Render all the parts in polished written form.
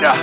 मेरा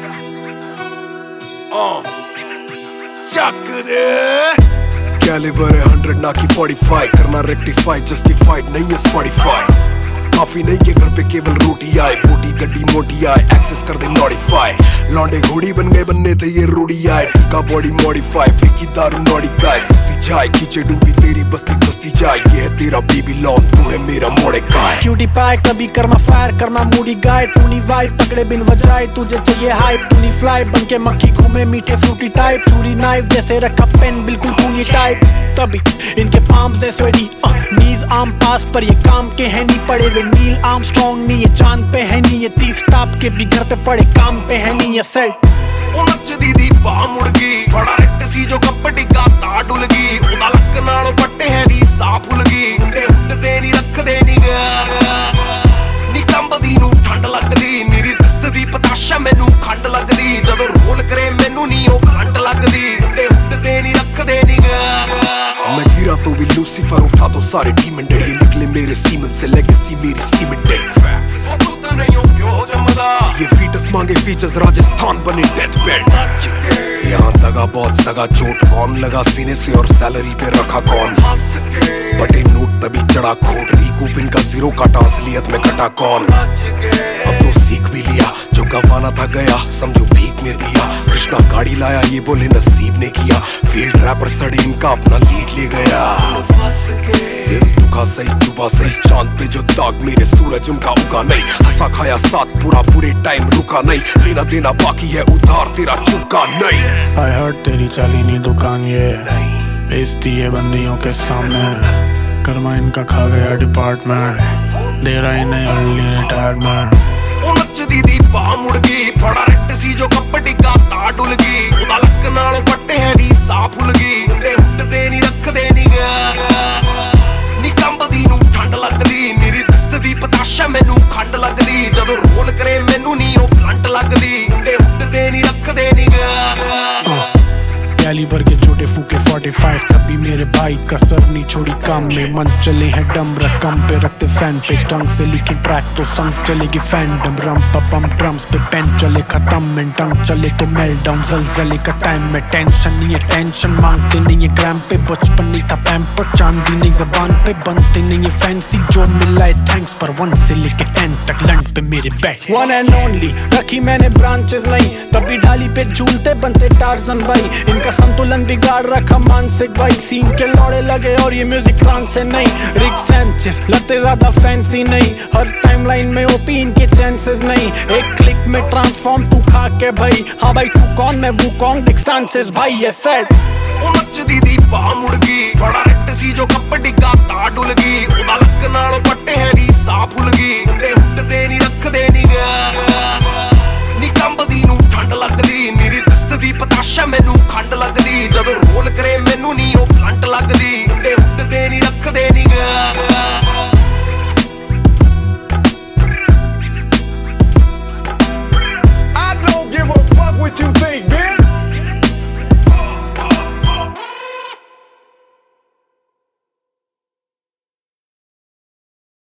चक दे कैलिबर है 100 ना की 45 करना रेक्टिफाई जस्टिफाइड नहीं है स्पॉटिफाई काफी नहीं के घर पे केवल रोटी आए बोटी गड्डी मोटी आए एक्सेस कर दे मॉडिफाई लौंडे घोड़ी बन गए बनने थे ये रूढ़ी आए टीका बॉडी मॉडिफाई फीकी दारू नॉडी गाय सस्ती चाय खींचे डूबी तेरी बस्ती दस्ती जाए ये है तेरा बेबी लॉन तू है मेरा मोड़े गाय क्यूटी पाए कभी karma fire karma moody guy तू नहीं वाइब पकड़े बिन वजाए तुझे चाहिए हाइप तू नहीं फ्लाई बन के मक्खी घूमे मीठे फ्रूटी टाइप चूरी नाइफ जैसे रखा पेन बिल्कुल खूनी टाइप तभी इनके पाम से स्वेटी नीज आम पास पर ये काम के है नहीं पड़े वे नील आर्म स्ट्रॉन्ग नहीं ये चांद पे है नहीं ये 30 टाप के भी घर पे पड़े काम पे है नहीं ये सेट उनच दीदी पा मुड़ गई बड़ा रेट सी जो कपटी का ता डुल गई उदा लक नालों पट्टे है दी सा फुल गई उंडे हुड दे नी रख दे नी नी कंबदी नू ठंड लगदी मेरी दसदी पताशा मैनू खंड लगदी जदों रोल करे मैनू नी ओ खंड लगदी उंडे हुड दे नी रख दे नी मैं गिरा तो भी लूसीफर उठा तो सारे डीमन ये निकले मेरे सीमन से लेगेसी मेरी सीमेंटेड ये फीटस मांगे फीचर्स राजस्थान बने डेथ बेड यहाँ दगा बहुत सगा चोट कौन लगा सीने से और सैलरी पे रखा कौन बटे नोट तभी चढ़ा खोट रिकूप इनका जीरो काटा असलियत में कटा कौन अब तो सीख भी लिया जो गवाना था गया समझो भीख में दिया कृष्णा गाड़ी लाया ये बोले नसीब ने किया फील्ड रैपर सड़े इनका अपना लीड ले गया दिल दुखा सही डूबा सही चांद पे जो दाग मेरे सूरज उनका उगा नहीं हंसा खाया साथ पूरे टाइम रुका नहीं लेना देना बाकी है उधार तेरा चुका नहीं I heard तेरी चली नहीं दुकान ये बेचती है बंदियों के सामने कर्मा इनका खा गया डिपार्टमेंट दे रहा ही नहीं अर्ली रिटायरमेंट उनच दीदी पा मुड़ गई बड़ा रेट सी जो कपटी का ता डुल गई उदा लक नालों पट्टे है दी सा फुल गई उंडे हुड दे नी रख दे नी नी कंबदी नू ठंड लगदी मेरी दसदी पताशा मैनू खंड लगदी जदों रोल करे मैनू नी ओ करंट लगदी उंडे हुड दे नी रख दे नी कैलिबर के छोटे फूके 45 तभी मेरे भाई कसर नहीं छोड़ी काम में मन चले हैं डम रकम पे रखते फैन पे ढंग से लिखे ट्रैक तो संग चलेगी फैंडम रम पपम ड्रम्स पे पेन चले खत्म में टंग चले तो मेल्ट डाउन जलजले का टाइम में टेंशन नहीं है टेंशन मांगते नहीं है ग्राम पे बचपन नहीं था पैम्पर चांदी नहीं जबान पे बनते नहीं है फैंसी जो मिला है थैंक्स पर 1 से लेके 10 तक लंड पे मेरे बैठ वन एंड ओनली रखी मैंने ब्रांचेस लाई तभी ढाली पे झूलते बनते टार्जन भाई इनका संतुलन बिगाड़ रखा मानसिक भाई सीन के लौड़े लगे और ये म्यूजिक ट्रांस से नहीं रिक सैंचेस लगते ज्यादा फैंसी नहीं हर टाइमलाइन में ओपी इनके चांसेस नहीं एक क्लिक में ट्रांसफॉर्म तू खा के भाई हाँ भाई तू कौन मैं वो कौन डिस्टेंसेस भाई ये सेट उनच दीदी पा